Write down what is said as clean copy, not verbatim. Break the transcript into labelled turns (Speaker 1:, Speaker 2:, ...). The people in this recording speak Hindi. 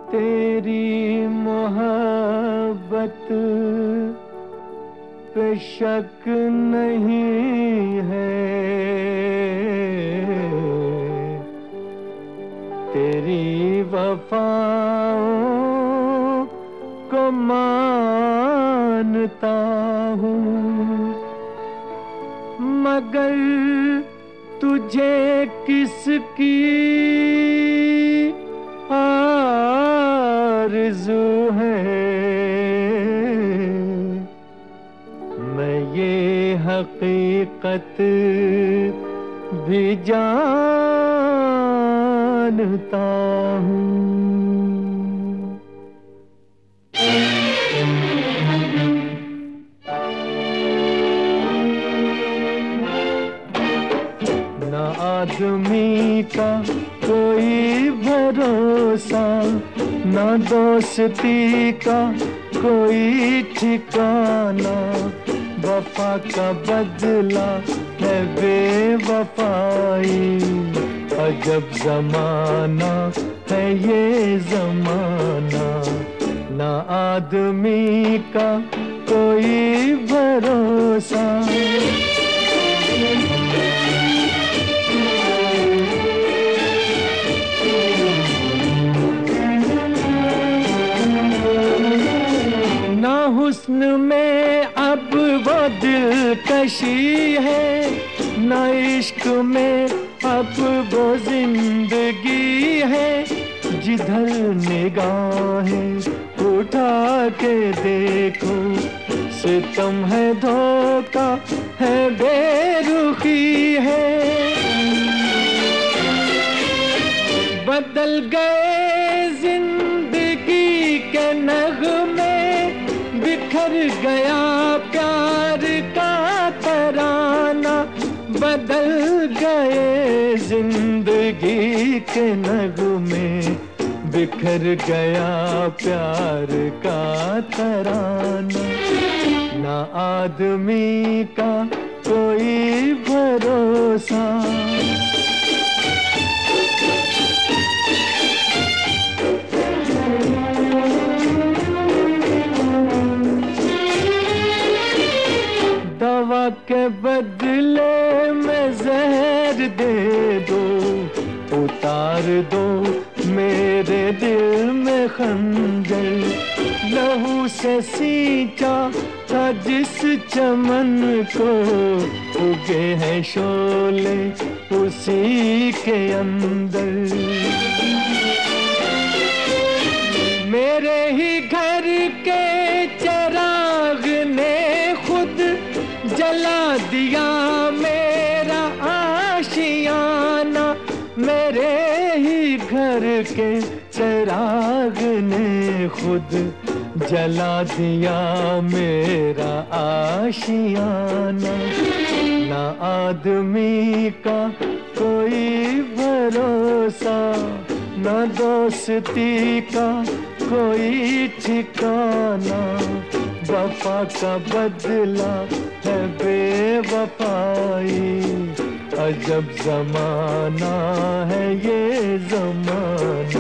Speaker 1: तेरी मोहब्बत पे शक नहीं है, तेरी वफाओं को मानता हूँ, मगर तुझे किसकी आरज़ू है, मैं ये हकीकत भी जानता हूँ। ना आदमी का कोई भरोसा, ना दोस्ती का कोई ठिकाना, वफा का बदला है बेवफाई, अजब ज़माना है ये ज़माना। ना आदमी का कोई भरोसा, ना हुस्न में अब वो दिलकशी है, ना इश्क में अब वो जिंदगी है, जिधर निगाहें उठा के देखो सितम है, धोखा है, बेरुखी है। बदल गए जिंदगी के नगमे, बिखर गया प्यार का तराना, बदल गए जिंदगी के नगमे, बिखर गया प्यार का तराना। ना आदमी का कोई भरोसा, दवा के बदले में जहर दे दो, उतार दो मेरे दिल में खंजर, लहू से सींचा था जिस चमन को, उगे हैं शोले उसी के अंदर। मेरे ही घर के चिराग ने खुद जला दिया मेरा आशियाना, मेरे ही घर के चिराग ने खुद जला दिया मेरा आशियाना। ना आदमी का कोई भरोसा, ना दोस्ती का कोई ठिकाना, वफा का बदला है बेवफाई, अजब ज़माना है ये ज़माना।